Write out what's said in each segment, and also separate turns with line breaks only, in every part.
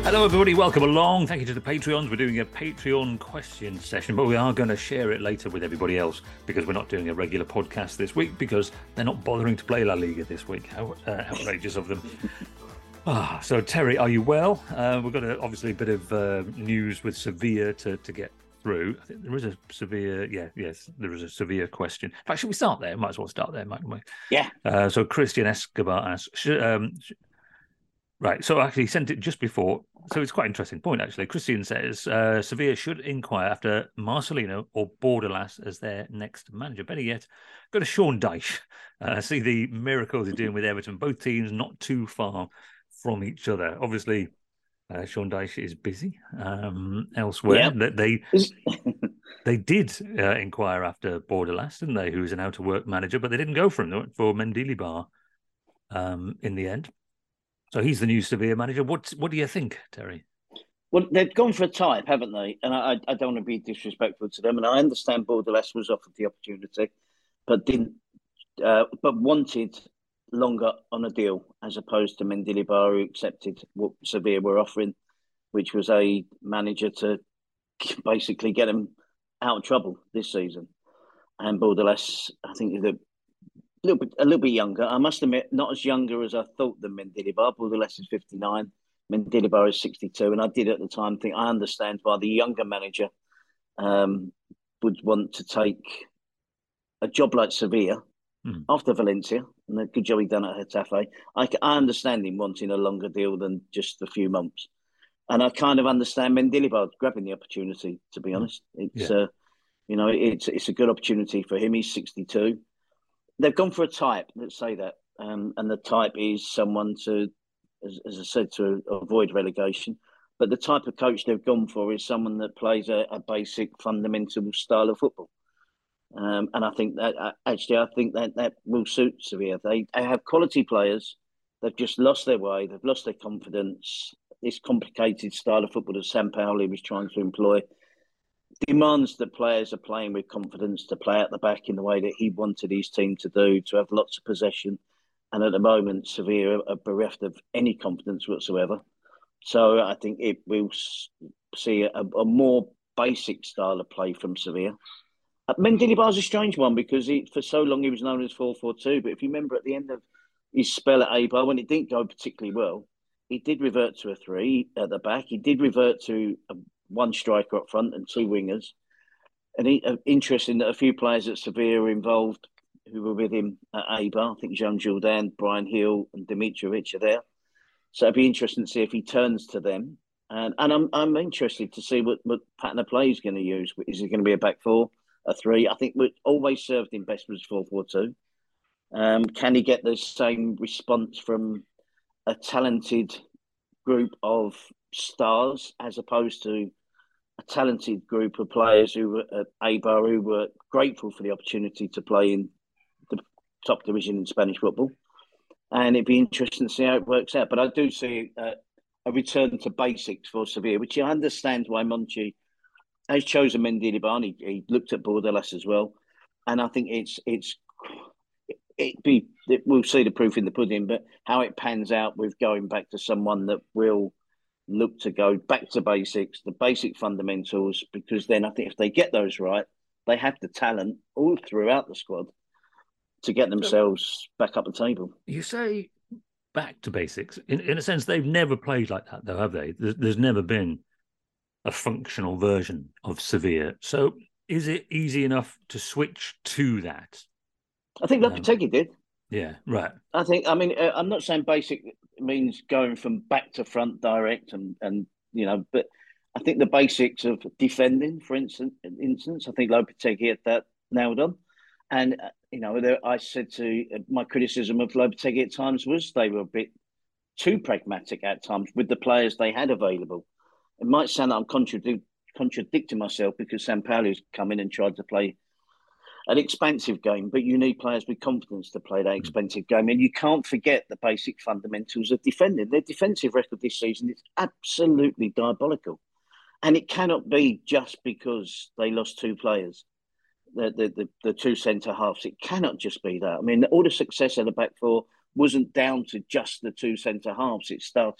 Hello, everybody. Welcome along. Thank you to the Patreons. We're doing a Patreon question session, but we are going to share it later with everybody else because we're not doing a regular podcast this week because they're not bothering to play La Liga this week. How outrageous of them. So, Terry, are you well? We've got obviously a bit of news with Sevilla to get through. I think there is a Sevilla, there is a Sevilla question. In fact, should we start there? Might as well start there, mightn't we?
Yeah.
So Christian Escobar asks, right, so actually he sent it just before. So it's quite an interesting point, actually. Christian says Sevilla should inquire after Marcelino or Bordalas as their next manager. Better yet, go to Sean Dyche. See the miracles he's doing with Everton. Both teams not too far from each other. Obviously, Sean Dyche is busy elsewhere.
Yeah.
They did inquire after Bordalas, didn't they? Who was an out-of-work manager, but they didn't go for him. They went for Mendilibar in the end. So he's the new Sevilla manager. What do you think, Terry?
Well, they've gone for a type, haven't they? And I don't want to be disrespectful to them. And I understand Bordalas was offered the opportunity, but wanted longer on a deal as opposed to Mendilibar, who accepted what Sevilla were offering, which was a manager to basically get them out of trouble this season. And Bordalas, I think, is a little bit younger. I must admit, not as younger as I thought than Mendilibar. Bordalas is 59. Mendilibar is 62. And I did at the time think I understand why the younger manager would want to take a job like Sevilla after Valencia and the good job he done at Getafe. I understand him wanting a longer deal than just a few months. And I kind of understand Mendilibar grabbing the opportunity, to be honest. It's a good opportunity for him. He's 62. They've gone for a type, let's say that. And the type is someone to, as I said, to avoid relegation. But the type of coach they've gone for is someone that plays a basic, fundamental style of football. And I think that will suit Sevilla. They have quality players. They've just lost their way. They've lost their confidence. This complicated style of football that Sampaoli was trying to employ demands that players are playing with confidence, to play at the back in the way that he wanted his team to do, to have lots of possession. And at the moment, Sevilla are bereft of any confidence whatsoever. So I think it will see a more basic style of play from Sevilla. Mendilibar's a strange one because for so long he was known as 4-4-2. But if you remember at the end of his spell at Eibar, when it didn't go particularly well, he did revert to a 3 at the back. He did revert to one striker up front and 2 wingers. And interesting that a few players at Sevilla were involved who were with him at Eibar. I think Jean Jourdain, Brian Hill and Dimitrovic are there. So it'd be interesting to see if he turns to them. And I'm interested to see what pattern of play he's going to use. Is it going to be a back 4, a 3? I think what always served him best was 4-4-2. Can he get the same response from a talented group of stars as opposed to a talented group of players who were at Eibar who were grateful for the opportunity to play in the top division in Spanish football? And it'd be interesting to see how it works out. But I do see a return to basics for Sevilla, which I understand why Monchi has chosen Mendilibar. He looked at Bordalas as well, and I think we'll see the proof in the pudding. But how it pans out with going back to someone that will look to go back to basics, the basic fundamentals, because then I think if they get those right, they have the talent all throughout the squad to get themselves back up the table.
You say back to basics. In a sense, they've never played like that, though, have they? There's never been a functional version of Sevilla. So is it easy enough to switch to that?
I think Lopetegui did.
Yeah, right.
I'm not saying basic means going from back to front direct and but I think the basics of defending, for instance, I think Lopetegui had that nailed on. And, I said to my criticism of Lopetegui at times was they were a bit too pragmatic at times with the players they had available. It might sound that I'm contradicting myself because Sampaoli's come in and tried to play an expansive game, but you need players with confidence to play that expensive game. And you can't forget the basic fundamentals of defending. Their defensive record this season is absolutely diabolical. And it cannot be just because they lost 2 players, the 2 centre-halves. It cannot just be that. I mean, all the success of the back 4 wasn't down to just the 2 centre-halves. It started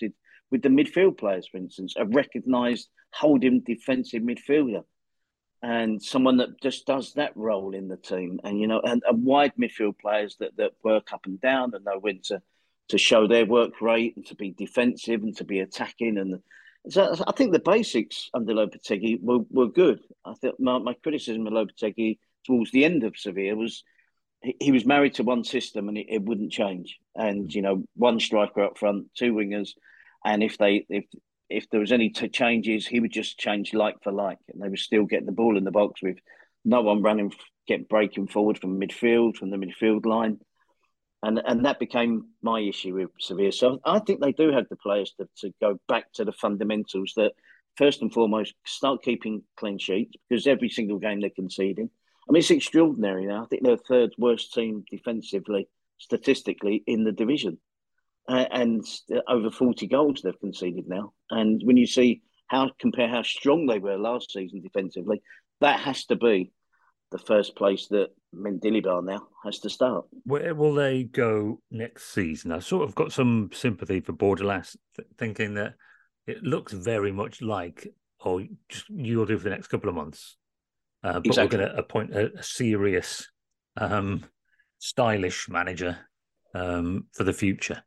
with the midfield players, for instance, a recognised holding defensive midfielder and someone that just does that role in the team. And, and wide midfield players that work up and down and know when to show their work rate and to be defensive and to be attacking. And so I think the basics under Lopetegui were good. I think my criticism of Lopetegui towards the end of Sevilla was he was married to one system and it wouldn't change. And, one striker up front, two wingers. And if there was any changes, he would just change like for like. And they were still getting the ball in the box with no one breaking forward from the midfield line. And that became my issue with Sevilla. So I think they do have the players to go back to the fundamentals that, first and foremost, start keeping clean sheets because every single game they're conceding. I mean, it's extraordinary now. I think they're the third worst team defensively, statistically, in the division. And over 40 goals they've conceded now. And when you compare how strong they were last season defensively, that has to be the first place that Mendilibar now has to start.
Where will they go next season? I've sort of got some sympathy for Bordalas, thinking that it looks very much like, you'll do for the next couple of months. But exactly. We're going to appoint a serious, stylish manager for the future.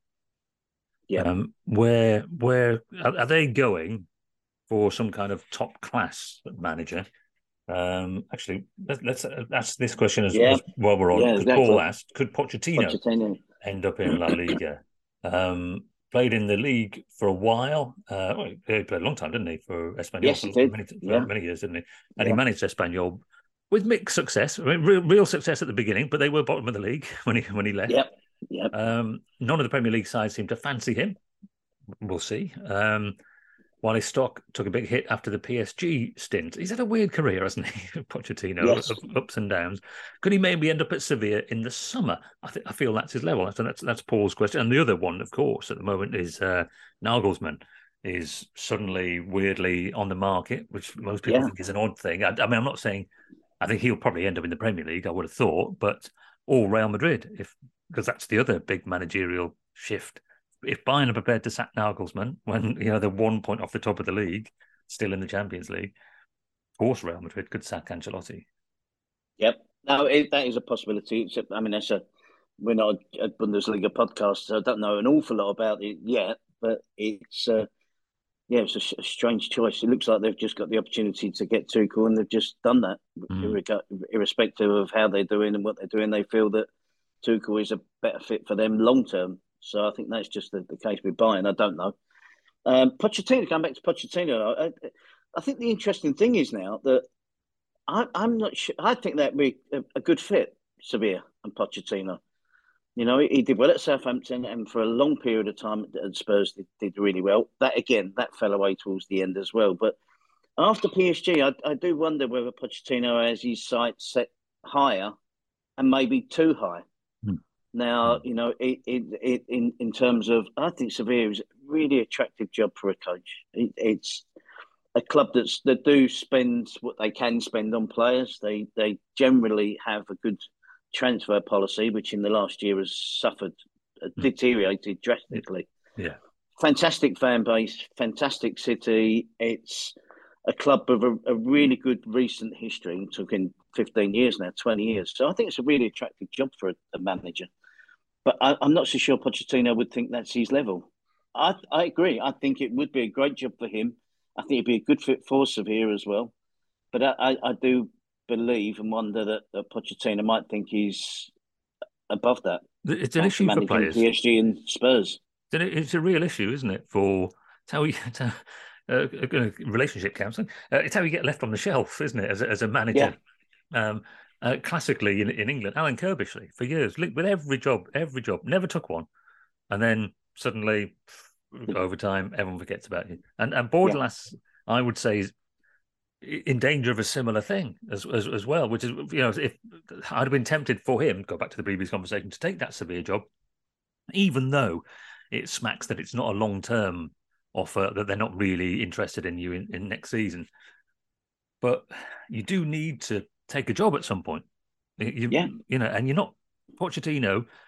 Yeah.
Where are they going for some kind of top class manager? Actually, let's ask this question as while we're on. Because exactly. Paul asked, could Pochettino end up in La Liga? Played in the league for a while. He played a long time, didn't he? For Espanyol,
yes, he did.
Many years, didn't he? And he managed Espanyol with mixed success. I mean, real success at the beginning, but they were bottom of the league when he left.
Yep.
None of the Premier League sides seem to fancy him. We'll see. While his stock took a big hit after the PSG stint. He's had a weird career, hasn't he, Pochettino?
Yes.
Ups and downs. Could he maybe end up at Sevilla in the summer? I feel that's his level. That's Paul's question. And the other one, of course, at the moment is Nagelsmann is suddenly weirdly on the market, which most people think is an odd thing. I mean, I'm not saying I think he'll probably end up in the Premier League, I would have thought, but or Real Madrid, because that's the other big managerial shift. If Bayern are prepared to sack Nagelsmann when they're 1 point off the top of the league, still in the Champions League, of course Real Madrid could sack Ancelotti.
Yep, no, that is a possibility. I mean, we're not a Bundesliga podcast, so I don't know an awful lot about it yet. But it's it's a strange choice. It looks like they've just got the opportunity to get Tuchel, and they've just done that, irrespective of how they're doing and what they're doing. They feel that Tuchel is a better fit for them long term. So I think that's just the case with Bayern. I don't know. Pochettino, going back to Pochettino, I think the interesting thing is now that I'm not sure. I think that'd be a good fit, Sevilla and Pochettino. He did well at Southampton, and for a long period of time at Spurs did really well. That fell away towards the end as well. But after PSG, I do wonder whether Pochettino has his sights set higher and maybe too high. Now, in terms of, I think Sevilla is a really attractive job for a coach. It's a club that do spend what they can spend on players. They generally have a good transfer policy, which in the last year has deteriorated drastically.
Yeah,
fantastic fan base, fantastic city. It's a club with a really good recent history. It took in 15 years now, 20 years. So I think it's a really attractive job for a manager. But I'm not so sure Pochettino would think that's his level. I agree. I think it would be a great job for him. I think it'd be a good fit for Sevilla as well. But I do believe and wonder that Pochettino might think he's above that.
It's an issue for players.
PSG and Spurs.
It's a real issue, isn't it? It's how relationship counselling. It's how you get left on the shelf, isn't it? As a manager. Yeah. Classically in England, Alan Kirbishley for years linked with every job, never took one, and then suddenly over time everyone forgets about you. And Bordalas, I would say, is in danger of a similar thing as well, which is if I'd have been tempted for him, go back to the previous conversation, to take that Sevilla job, even though it smacks that it's not a long-term offer, that they're not really interested in you in next season. But you do need to take a job at some point. And you're not Pochettino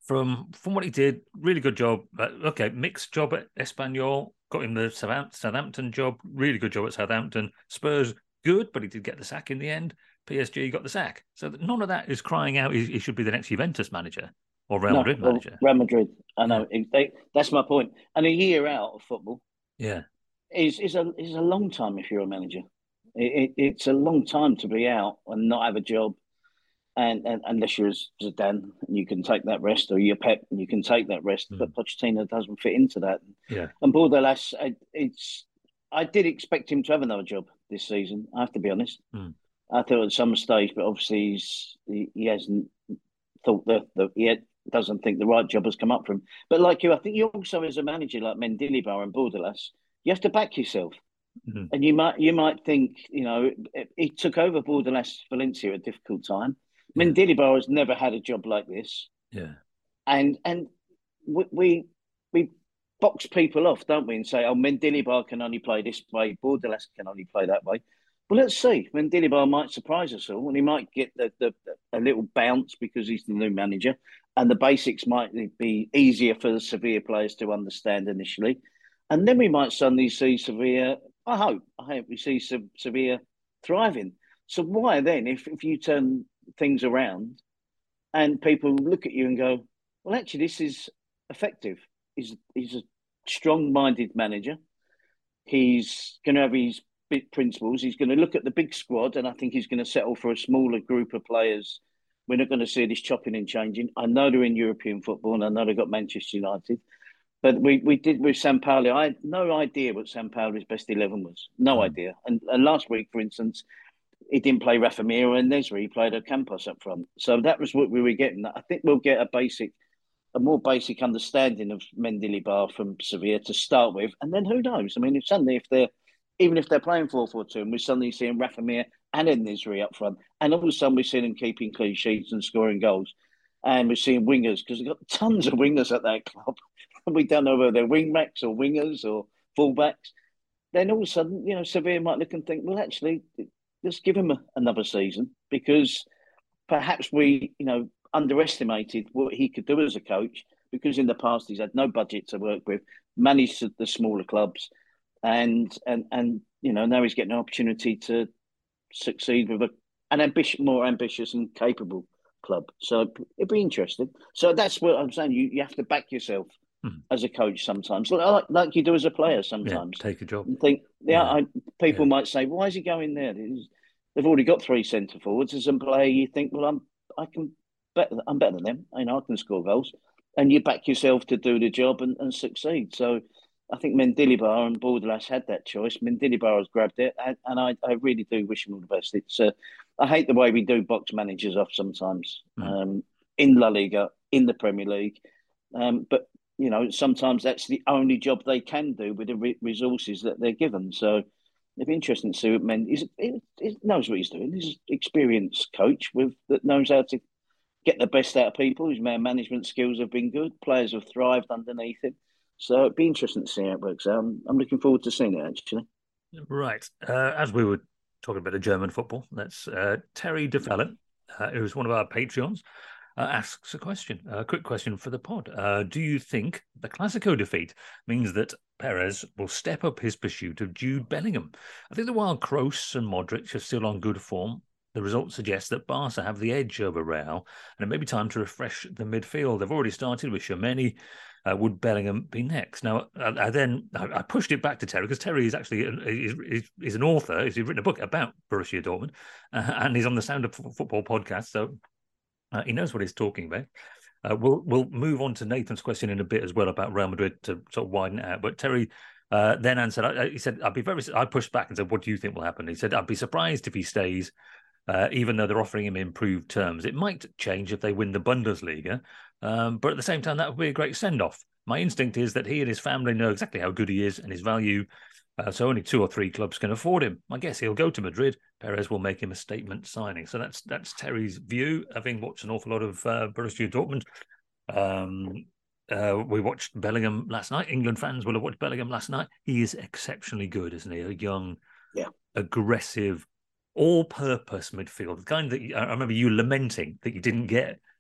from what he did, really good job. Okay, mixed job at Espanyol, got him the Southampton job, really good job at Southampton. Spurs, good, but he did get the sack in the end. PSG got the sack. So none of that is crying out he should be the next Juventus manager or Real
No,
Madrid
well,
manager.
Real Madrid. I know. That's my point. And a year out of football
Yeah.
is a long time if you're a manager. It's a long time to be out and not have a job. And unless you're Zidane, you can take that rest, or you're Pep, and you can take that rest. But Pochettino doesn't fit into that.
Yeah.
And Bordalas, I did expect him to have another job this season. I have to be honest. I thought at some stage, but obviously he hasn't thought that he doesn't think the right job has come up for him. But like you, I think you also, as a manager like Mendilibar and Bordalas, you have to back yourself. And you might think, he took over Bordalas Valencia at a difficult time.
Yeah.
Mendilibar has never had a job like this.
Yeah.
And we box people off, don't we, and say, oh, Mendilibar can only play this way, Bordalas can only play that way. Well, let's see. Mendilibar might surprise us all, and he might get a little bounce because he's the new manager, and the basics might be easier for the Sevilla players to understand initially. And then we might suddenly see Sevilla, I hope we see Sevilla thriving. So why then, if you turn things around and people look at you and go, well, actually, this is effective. He's a strong-minded manager. He's going to have his big principles. He's going to look at the big squad, and I think he's going to settle for a smaller group of players. We're not going to see this chopping and changing. I know they're in European football, and I know they've got Manchester United. But we did with Sampaoli. I had no idea what Sampaoli's best 11 was. No idea. And last week, for instance, he didn't play Rafa Mir and Nesri. He played Ocampos up front. So that was what we were getting. I think we'll get a more basic understanding of Mendilibar from Sevilla to start with. And then who knows? I mean, even if they're playing 4-4-2 and we're suddenly seeing Rafa Mir and Nesri up front, and all of a sudden we're seeing them keeping clean sheets and scoring goals. And we're seeing wingers, because we've got tons of wingers at that club. We don't know whether they're wing backs or wingers or fullbacks. Then all of a sudden, Sevilla might look and think, well, actually, let's give him another season, because perhaps we, underestimated what he could do as a coach, because in the past he's had no budget to work with, managed the smaller clubs, and now he's getting an opportunity to succeed with an more ambitious and capable club. So it'd be interesting. So that's what I'm saying. You have to back yourself as a coach sometimes, like you do as a player sometimes.
Yeah, take a job.
And think, people might say, why is he going there? They've already got 3 centre forwards. As a player, you think, well, I'm better than them. I can score goals, and you back yourself to do the job and succeed. So I think Mendilibar and Bordalas had that choice. Mendilibar has grabbed it, and I really do wish him all the best. I hate the way we do box managers off sometimes in La Liga, in the Premier League, but sometimes that's the only job they can do with the resources that they're given. So it'd be interesting to see what he knows what he's doing. He's an experienced coach that knows how to get the best out of people. His man management skills have been good. Players have thrived underneath him. So it'd be interesting to see how it works out. I'm looking forward to seeing it, actually.
Right. As we were talking about the German football, that's Terry DeFellon, who's one of our Patreons, asks a quick question for the pod. Do you think the Clasico defeat means that Perez will step up his pursuit of Jude Bellingham? I think that while Kroos and Modric are still on good form, the results suggest that Barca have the edge over Real, and it may be time to refresh the midfield. They've already started with Tchouaméni. Would Bellingham be next? Now, I pushed it back to Terry, because Terry is actually is an author. He's written a book about Borussia Dortmund, and he's on the Sound of Football podcast, so he knows what he's talking about. We'll move on to Nathan's question in a bit as well about Real Madrid to sort of widen it out. But Terry then answered, he said, I pushed back and said, what do you think will happen? He said, I'd be surprised if he stays, even though they're offering him improved terms. It might change if they win the Bundesliga, but at the same time, that would be a great send-off. My instinct is that he and his family know exactly how good he is and his value, so only 2 or 3 clubs can afford him. I guess he'll go to Madrid. Perez will make him a statement signing. So that's Terry's view, having watched an awful lot of Borussia Dortmund. We watched Bellingham last night. England fans will have watched Bellingham last night. He is exceptionally good, isn't he? A young, aggressive, all-purpose midfield. The kind that I remember you lamenting that you didn't get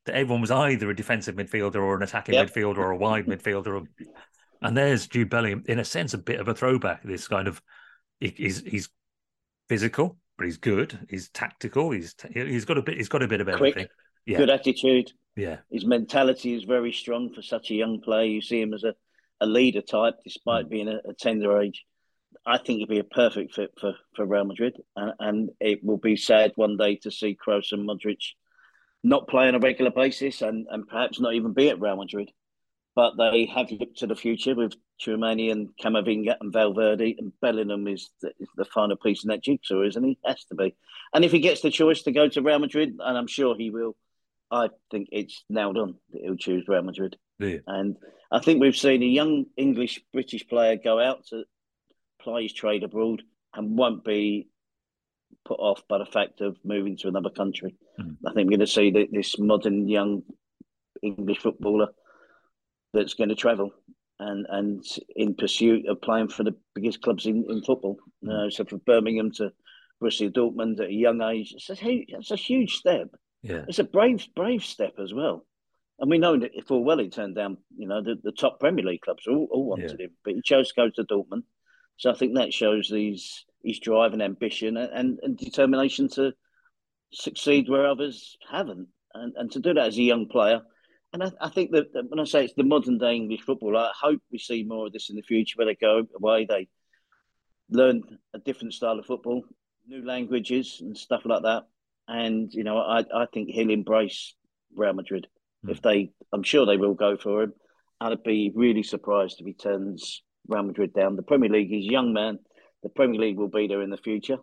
that everyone was either a defensive midfielder or an attacking midfielder or a wide midfielder. And there's Jude Bellingham, in a sense, a bit of a throwback. This kind of he's physical, but he's good. He's tactical. He's got a bit of everything.
Quick, good attitude.
Yeah,
his mentality is very strong for such a young player. You see him as a leader type, despite being a tender age. I think he'd be a perfect fit for Real Madrid, and it will be sad one day to see Kroos and Modric not play on a regular basis and perhaps not even be at Real Madrid. But they have looked to the future with Tchouaméni and Camavinga and Valverde, and Bellingham is the final piece in that jigsaw, isn't he? Has to be. And if he gets the choice to go to Real Madrid, and I'm sure he will, I think it's nailed on that he'll choose Real Madrid.
Yeah.
And I think we've seen a young British player go out to ply his trade abroad and won't be put off by the fact of moving to another country. I think we're going to see this modern young English footballer that's going to travel and in pursuit of playing for the biggest clubs in football. So from Birmingham to Borussia Dortmund at a young age, it's a huge step.
Yeah.
It's a brave step as well. And we know that full well he turned down, the top Premier League clubs all wanted him, but he chose to go to Dortmund. So I think that shows his drive and ambition and determination to succeed where others haven't. And to do that as a young player. And I think that when I say it's the modern day English football, I hope we see more of this in the future where they go away, they learn a different style of football, new languages and stuff like that. And, I think he'll embrace Real Madrid. I'm sure they will go for him. I'd be really surprised if he turns Real Madrid down. The Premier League, he's a young man. The Premier League will be there in the future.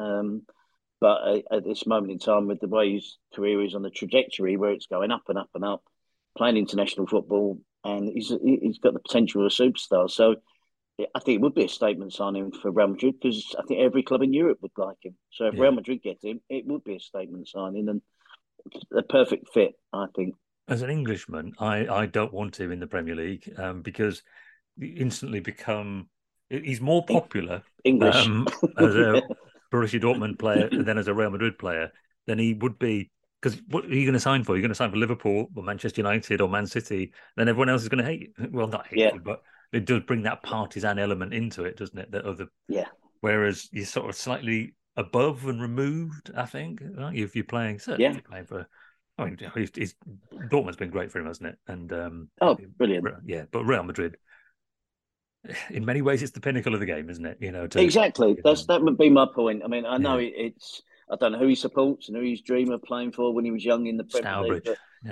But at this moment in time, with the way his career is on the trajectory where it's going up and up and up, playing international football, and he's got the potential of a superstar. So I think it would be a statement signing for Real Madrid because I think every club in Europe would like him. So if Real Madrid get him, it would be a statement signing and a perfect fit, I think.
As an Englishman, I don't want him in the Premier League because he instantly he's more popular
English
as a Borussia Dortmund player than as a Real Madrid player than he would be. Because what are you going to sign for? You're going to sign for Liverpool or Manchester United or Man City. Then everyone else is going to hate you. Well, not hate you, but it does bring that partisan element into it, doesn't it? Whereas you're sort of slightly above and removed, I think, aren't you? If you're playing, certainly playing for. I mean, Dortmund's been great for him, hasn't it? And
brilliant.
Yeah, but Real Madrid, in many ways, it's the pinnacle of the game, isn't it?
Exactly. That would be my point. I mean, I know it's. I don't know who he supports and who he's dreamed of playing for when he was young in the Premier League.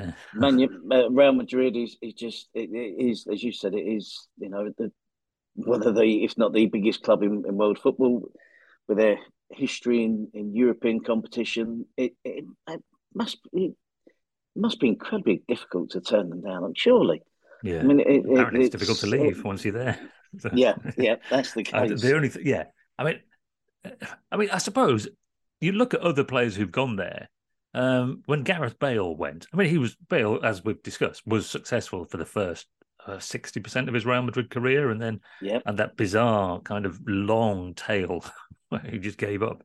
But Real Madrid is just it is, as you said, it is one of the, if not the biggest club in world football, with their history in European competition. It must be incredibly difficult to turn them down. Surely.
Yeah. I mean, apparently it's difficult to leave once you're there.
So, that's the case.
The only I mean, I suppose. You look at other players who've gone there. When Gareth Bale went, I mean, Bale, as we've discussed, was successful for the first 60% of his Real Madrid career, and then and that bizarre kind of long tail where he just gave up.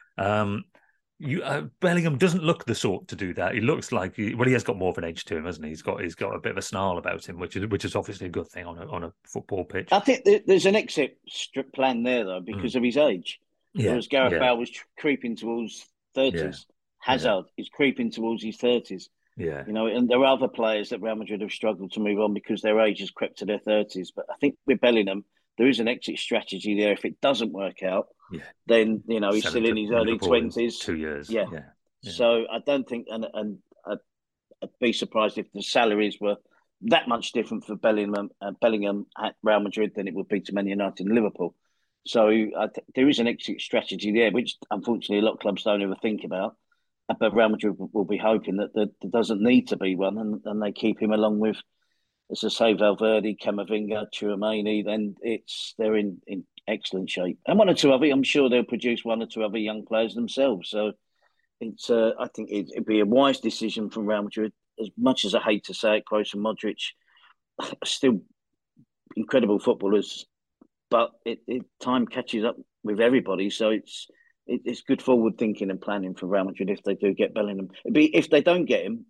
Bellingham doesn't look the sort to do that. He looks like he has got more of an edge to him, hasn't he? He's got a bit of a snarl about him, which is obviously a good thing on a football pitch.
I think there's an exit plan there though because of his age. Whereas Gareth Bale was creeping towards 30s. Hazard is creeping towards his 30s.
Yeah.
And there are other players that Real Madrid have struggled to move on because their age has crept to their 30s. But I think with Bellingham, there is an exit strategy there. If it doesn't work out, then, he's still in his early 20s.
2 years.
Yeah. So I don't think, and I'd be surprised if the salaries were that much different for Bellingham at Real Madrid than it would be to Man United and Liverpool. So there is an exit strategy there, which unfortunately a lot of clubs don't ever think about. But Real Madrid will be hoping that there doesn't need to be one, and they keep him along with, as I say, Valverde, Camavinga, Tchouaméni. Then they're in excellent shape. And one or two other, I'm sure they'll produce one or two other young players themselves. So I think it'd be a wise decision from Real Madrid. As much as I hate to say it, Kroos and Modric are still incredible footballers. But time catches up with everybody, so it's good forward thinking and planning for Real Madrid if they do get Bellingham. If they don't get him,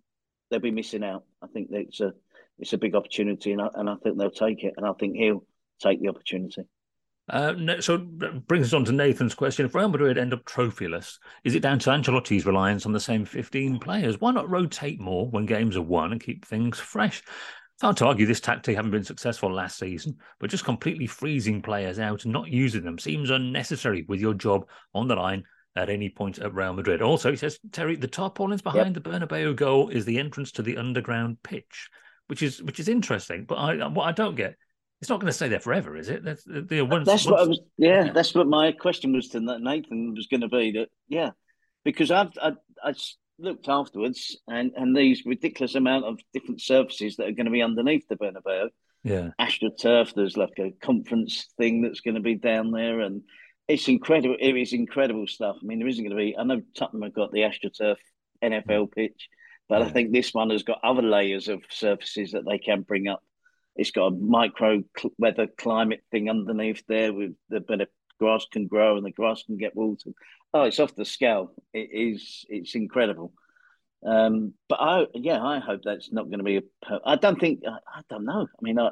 they'll be missing out. I think that it's a big opportunity, and I think they'll take it, and I think he'll take the opportunity.
So that brings us on to Nathan's question. If Real Madrid end up trophyless, is it down to Ancelotti's reliance on the same 15 players? Why not rotate more when games are won and keep things fresh? It's hard to argue this tactic having been successful last season, but just completely freezing players out and not using them seems unnecessary with your job on the line at any point at Real Madrid. Also, he says, Terry, the tarpaulins behind the Bernabeu goal is the entrance to the underground pitch, which is interesting. But what I don't get, it's not going to stay there forever, is it? That's
what I was. Yeah, that's what my question was to Nathan was going to be. Because I looked afterwards, and these ridiculous amount of different surfaces that are going to be underneath the Bernabeu.
Yeah,
AstroTurf. There's like a conference thing that's going to be down there, and it's incredible. It is incredible stuff. I mean, there isn't going to be. I know Tottenham have got the AstroTurf NFL pitch, but I think this one has got other layers of surfaces that they can bring up. It's got a micro weather climate thing underneath there with the better grass can grow and the grass can get watered. Oh, it's off the scale. It's incredible. But I hope that's not going to be I don't know. I mean,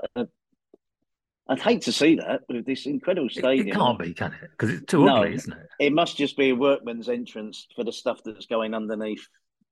I'd hate to see that with this incredible stadium.
It can't be, can it? Because it's too ugly, isn't it?
It must just be a workman's entrance for the stuff that's going on underneath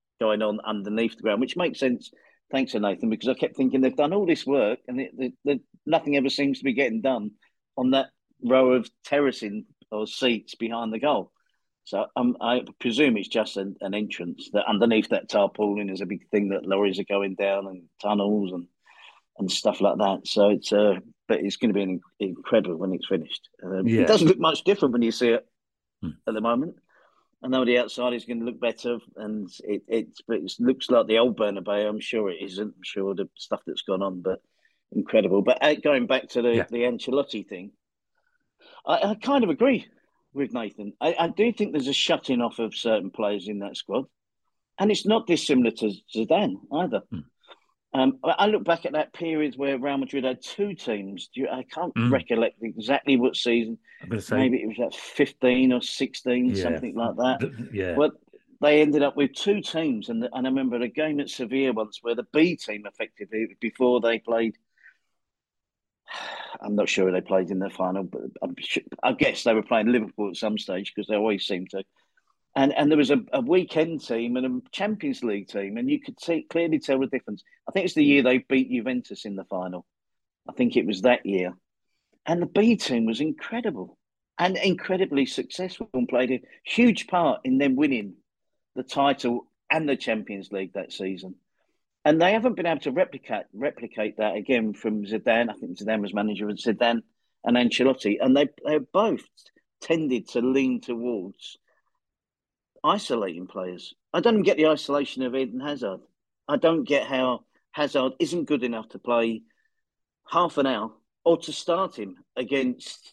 the ground, which makes sense. Thanks to Nathan, because I kept thinking they've done all this work and nothing ever seems to be getting done on that row of terracing or seats behind the goal. So I presume it's just an entrance that underneath that tarpaulin is a big thing that lorries are going down and tunnels and stuff like that. So but it's going to be incredible when it's finished. It doesn't look much different when you see it at the moment. I know the outside is going to look better, and it looks like the old Bernabeu. I'm sure it isn't. I'm sure the stuff that's gone on, but incredible. But going back to the Ancelotti thing, I kind of agree with Nathan. I do think there's a shutting off of certain players in that squad, and it's not dissimilar to Zidane either. I look back at that period where Real Madrid had two teams. I can't recollect exactly what season.
I'm going to say
maybe it was like 15 or 16, something like that. But they ended up with two teams, and I remember a game at Sevilla once where the B team effectively before they played. I'm not sure they played in the final, but I guess they were playing Liverpool at some stage because they always seem to. And there was a weekend team and a Champions League team, and you could clearly tell the difference. I think it's the year they beat Juventus in the final. I think it was that year. And the B team was incredible and incredibly successful and played a huge part in them winning the title and the Champions League that season. And they haven't been able to replicate that again from Zidane. I think Zidane was manager of Zidane and Ancelotti. And they both tended to lean towards isolating players. I don't get the isolation of Eden Hazard. I don't get how Hazard isn't good enough to play half an hour or to start him against.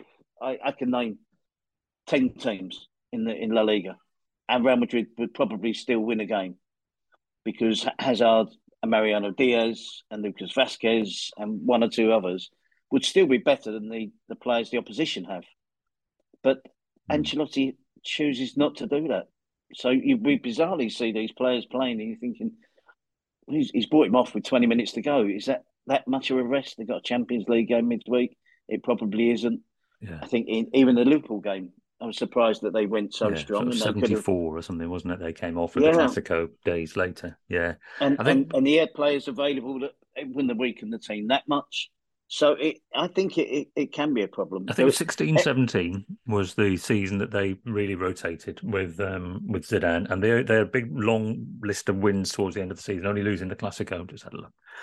I can name 10 teams in La Liga, and Real Madrid would probably still win a game because Hazard and Mariano Diaz and Lucas Vazquez and one or two others would still be better than the players the opposition have. But Ancelotti chooses not to do that. So we bizarrely see these players playing and you're thinking, he's brought him off with 20 minutes to go. Is that much of a rest? They've got a Champions League game midweek. It probably isn't. Yeah. I think even the Liverpool game, I was surprised that they went so strong.
Sort of 74 or something, wasn't it? They came off in the Classico days later. Yeah.
And he had players available that wouldn't have weakened the team that much. So I think it can be a problem.
I think 16-17 was the season that they really rotated with Zidane, and they had a big long list of wins towards the end of the season, only losing the Classico. Just had a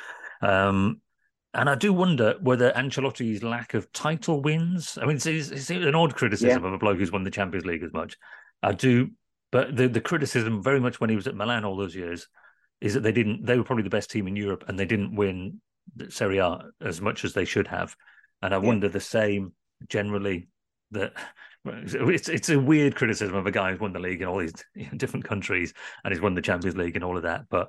look. And I do wonder whether Ancelotti's lack of title wins. I mean, it's an odd criticism of a bloke who's won the Champions League as much. I do, but the criticism very much when he was at Milan all those years is that they were probably the best team in Europe, and they didn't win Serie A as much as they should have. And I wonder the same generally, that it's a weird criticism of a guy who's won the league in all these different countries and he's won the Champions League and all of that. But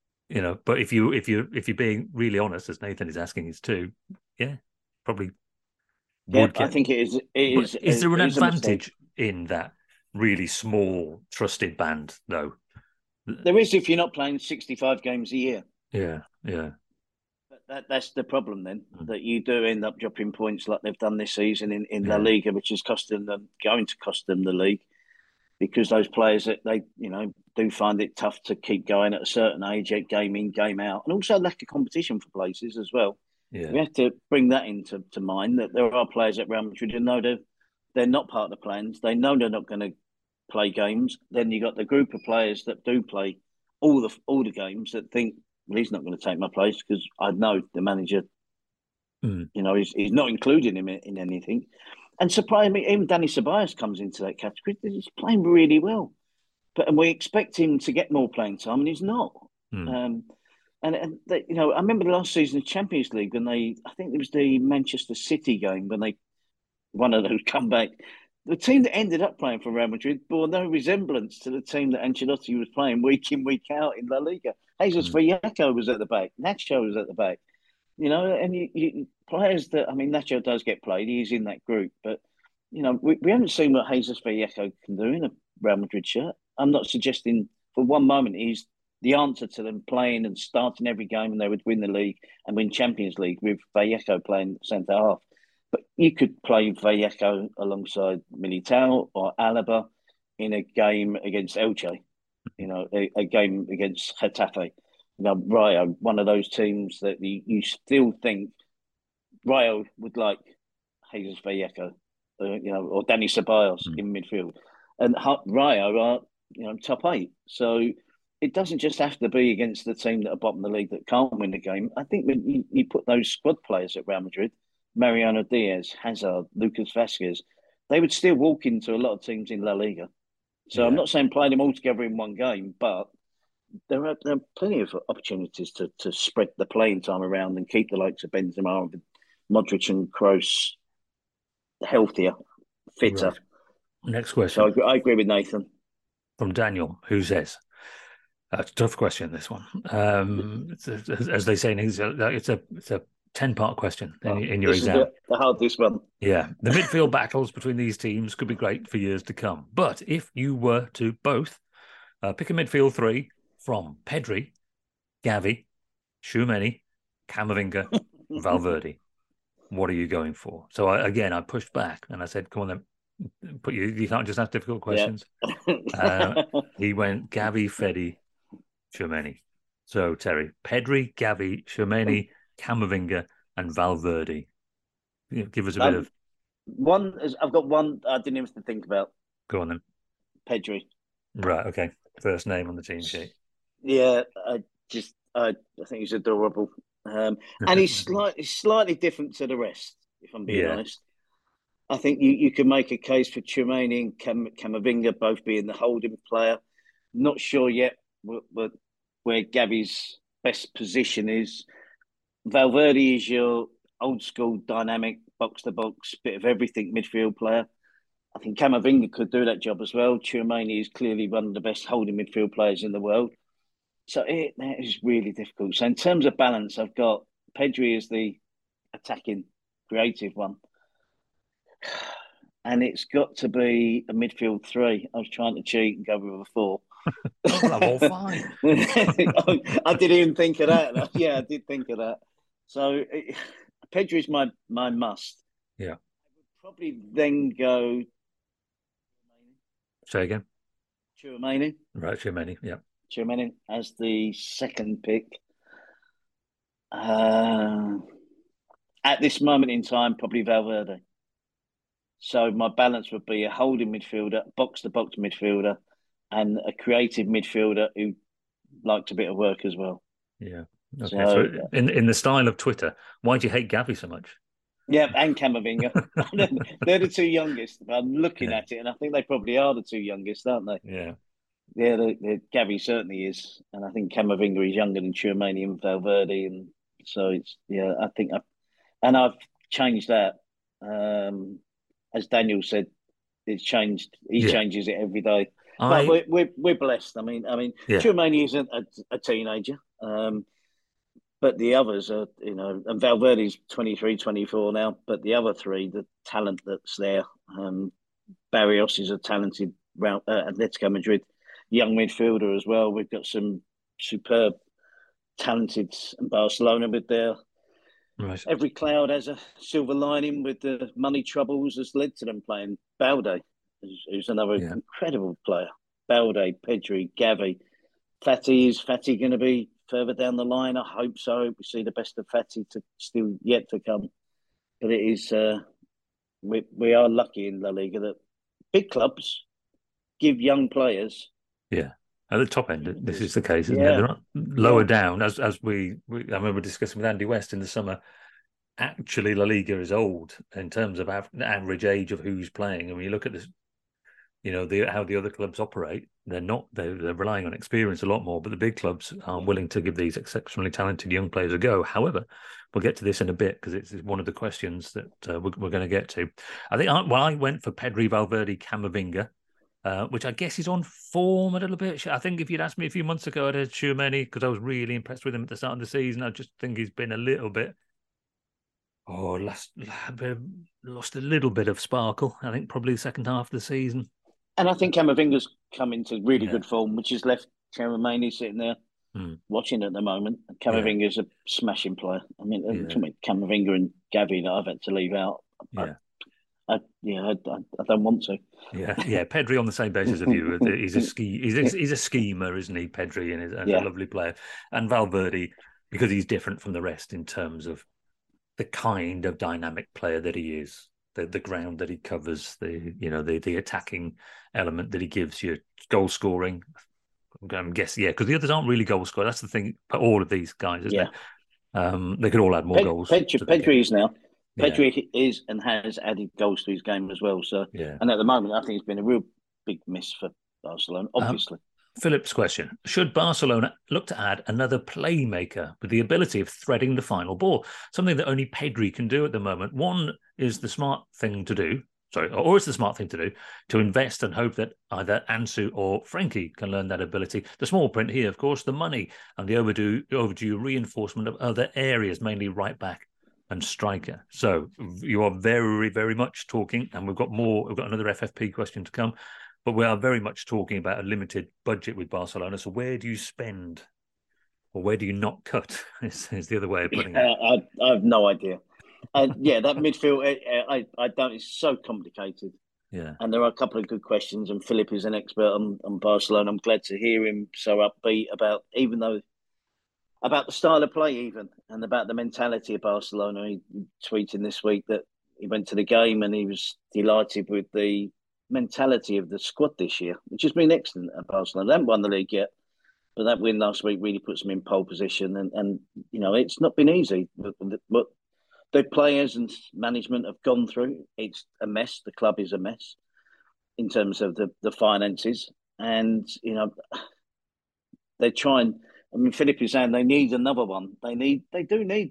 but if you're being really honest, as Nathan is asking us to, probably would get.
I think it is.
Is there an advantage in that really small trusted band though?
There is if you're not playing 65 games a year.
Yeah, yeah.
But that's the problem then,
Mm.
that you do end up dropping points like they've done this season in La
Yeah.
Liga, which is going to cost them the league, because those players that they do find it tough to keep going at a certain age, game in, game out, and also lack of competition for places as well.
Yeah.
We have to bring that into mind, that there are players at Real Madrid who know they're not part of the plans. They know they're not going to play games. Then you got the group of players that do play all the games that think, well, he's not going to take my place because I know the manager.
Mm.
He's not including him in anything. And surprisingly, even Danny Ceballos comes into that category. He's playing really well, and we expect him to get more playing time, and he's not.
Mm.
I remember the last season of Champions League when I think it was the Manchester City game when they one of those comeback. The team that ended up playing for Real Madrid bore no resemblance to the team that Ancelotti was playing week in, week out in La Liga. Jesus Vallejo was at the back. Nacho was at the back. And players that, Nacho does get played. He's in that group. But, we haven't seen what Jesus Vallejo can do in a Real Madrid shirt. I'm not suggesting for one moment he's the answer to them playing and starting every game and they would win the league and win Champions League with Vallejo playing centre half. But you could play Vallejo alongside Militao or Alaba in a game against Elche, a game against Getafe. Rayo, one of those teams that you still think Rayo would like Jesus Vallejo, or Danny Ceballos in midfield. And Rayo are, top 8. So it doesn't just have to be against the team that are bottom of the league that can't win the game. I think when you put those squad players at Real Madrid, Mariano Diaz, Hazard, Lucas Vazquez, they would still walk into a lot of teams in La Liga. So I'm not saying play them all together in one game, but there are plenty of opportunities to spread the playing time around and keep the likes of Benzema, Modric and Kroos healthier, fitter.
Right. Next question.
So I agree with Nathan.
From Daniel, who says, it's a tough question, this one. As they say, it's a 10-part question in your exam.
Is the hardest one.
Yeah. The midfield battles between these teams could be great for years to come. But if you were to both pick a midfield 3 from Pedri, Gavi, Tchouaméni, Camavinga, Valverde, what are you going for? So I pushed back and I said, come on then, you can't just ask difficult questions. Yeah. He went Gavi, Fede, Tchouaméni. So Terry, Pedri, Gavi, Tchouaméni, Camavinga, and Valverde. Give us a bit of
I've got one I didn't even think about.
Go on then.
Pedri.
Right. Okay. First name on the team sheet.
Yeah, I think he's adorable, and he's slightly different to the rest. If I'm being honest, I think you can make a case for Tchouaméni and Camavinga both being the holding player. Not sure yet where Gavi's best position is. Valverde is your old school dynamic box to box, bit of everything midfield player. I think Camavinga could do that job as well. Tchouaméni is clearly one of the best holding midfield players in the world. So that is really difficult. So in terms of balance, I've got Pedri as the attacking, creative one. And it's got to be a midfield 3. I was trying to cheat and go with a 4.
I'm all fine.
I didn't even think of that. Yeah, I did think of that. So Pedri is my must.
Yeah.
I would probably then go.
Say again.
Tchouaméni.
Right, Tchouaméni. Yeah.
Tchouaméni as the second pick. At this moment in time, probably Valverde. So my balance would be a holding midfielder, box-to-box midfielder, and a creative midfielder who likes a bit of work as well.
Yeah. Okay. So in the style of Twitter, why do you hate Gavi so much?
Yeah, and Camavinga. They're the 2 youngest. I'm looking at it, and I think they probably are the 2 youngest, aren't they?
Yeah.
Yeah, Gavi certainly is, and I think Camavinga is younger than Tchouaméni and Valverde, and so I think I've changed that. As Daniel said, it's changed. He changes it every day. But we're blessed. I mean, Tchouaméni isn't a teenager, but the others are, and Valverde's 23, 24 now. But the other 3, the talent that's there, Barrios is a talented Atletico Madrid young midfielder as well. We've got some superb, talented Barcelona with their
Right.
every cloud has a silver lining. With the money troubles has led to them playing Balde, who's another
Yeah.
incredible player. Balde, Pedri, Gavi. Fati going to be further down the line? I hope so. We see the best of Fati to still yet to come. But it is we are lucky in La Liga that big clubs give young players.
Yeah. At the top end, this is the case, isn't it?
Yeah,
They're not lower
yeah,
down, as I remember discussing with Andy West in the summer. Actually, La Liga is old in terms of the average age of who's playing. And when you look at this, how the other clubs operate, they're relying on experience a lot more. But the big clubs are willing to give these exceptionally talented young players a go. However, we'll get to this in a bit because it's one of the questions that we're going to get to. I think I went for Pedri, Valverde, Camavinga. Which I guess is on form a little bit. I think if you'd asked me a few months ago, I'd had Tchouameni because I was really impressed with him at the start of the season. I just think he's been a little bit, lost a little bit of sparkle. I think probably the second half of the season.
and I think Camavinga's come into really
Yeah.
good form, which has left Tchouameni sitting there watching at the moment. Camavinga's a smashing player. I mean, Camavinga and Gavi that I've had to leave out.
Yeah.
I don't want to.
Yeah. Pedri on the same basis of you. He's a schemer, isn't he? Pedri and a lovely player, and Valverde because he's different from the rest in terms of the kind of dynamic player that he is, the ground that he covers, the attacking element that he gives you, goal scoring. I'm guessing, because the others aren't really goal scorers. That's the thing. But all of these guys, isn't it? They could all add more goals.
Pedri is now. Pedri is and has added goals to his game as well. So, and at the moment, I think it's been a real big miss for Barcelona, obviously.
Philip's question: should Barcelona look to add another playmaker with the ability of threading the final ball? Something that only Pedri can do at the moment. One is the smart thing to do. Or it's the smart thing to do, to invest and hope that either Ansu or Frenkie can learn that ability. The small print here, of course, the money and the overdue reinforcement of other areas, mainly right back and striker. So you are very, very much talking, and we've got another FFP question to come, but we are very much talking about a limited budget with Barcelona. So where do you spend, or where do you not cut? Is the other way of putting it.
I have no idea. That midfield, I don't. It's so complicated.
Yeah,
and there are a couple of good questions. And Philip is an expert on Barcelona. I'm glad to hear him so upbeat about the style of play, even and about the mentality of Barcelona. He tweeted this week that he went to the game and he was delighted with the mentality of the squad this year, which has been excellent at Barcelona. They haven't won the league yet, but that win last week really puts them in pole position. And it's not been easy. But the players and management have gone through. It's a mess. The club is a mess in terms of the finances. And, they're trying. I mean, Philip is saying they need another one. They do need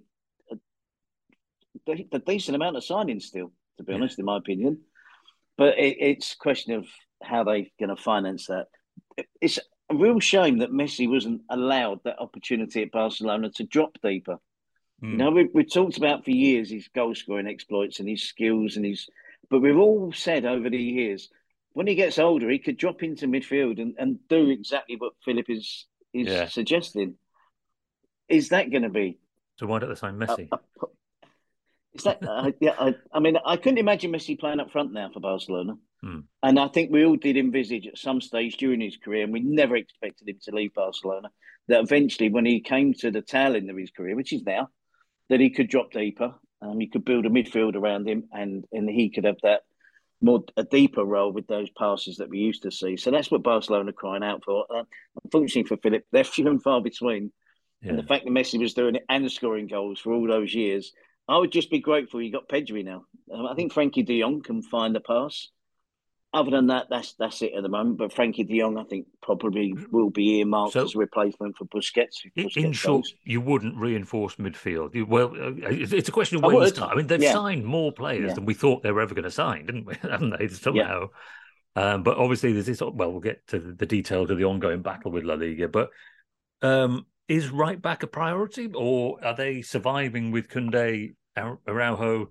a decent amount of signings still, to be honest, in my opinion. But it's a question of how they're going to finance that. It's a real shame that Messi wasn't allowed that opportunity at Barcelona to drop deeper. We've talked about for years his goal scoring exploits and his skills but we've all said over the years when he gets older he could drop into midfield and do exactly what Philip is suggesting. Is that going to be?
So why don't they sign Messi?
Is that? I mean, I couldn't imagine Messi playing up front now for Barcelona. And I think we all did envisage at some stage during his career, and we never expected him to leave Barcelona, that eventually when he came to the tail end of his career, which is now, that he could drop deeper. He could build a midfield around him, and he could have a deeper role with those passes that we used to see. So that's what Barcelona are crying out for. Unfortunately for Philip, they're few and far between. Yeah. And the fact that Messi was doing it and scoring goals for all those years, I would just be grateful you got Pedri now. I think Frenkie de Jong can find a pass. Other than that, that's it at the moment. But Frenkie de Jong, I think, probably will be earmarked as a replacement for Busquets.
In short, you wouldn't reinforce midfield. It's a question of when you start. I mean, they've signed more players than we thought they were ever going to sign, didn't we? Haven't they? Somehow. Yeah. But obviously, there's this. Well, we'll get to the details of the ongoing battle with La Liga. But is right back a priority, or are they surviving with Koundé, Araujo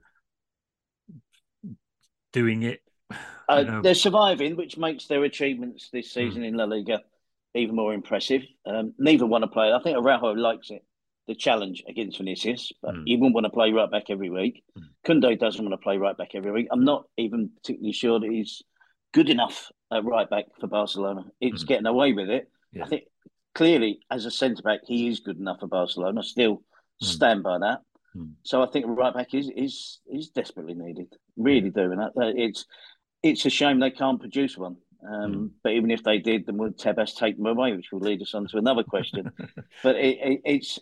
doing it?
They're surviving, which makes their achievements this season in La Liga even more impressive. Neither want to play. I think Araujo likes it, the challenge against Vinicius, but he wouldn't want to play right back every week. Koundé doesn't want to play right back every week. I'm not even particularly sure that he's good enough at right back for Barcelona. It's getting away with it. Yeah. I think clearly, as a centre back, he is good enough for Barcelona. Still stand by that. So I think right back is desperately needed. Really do, and it's a shame they can't produce one. But even if they did, then would Tebas take them away, which will lead us on to another question. But it's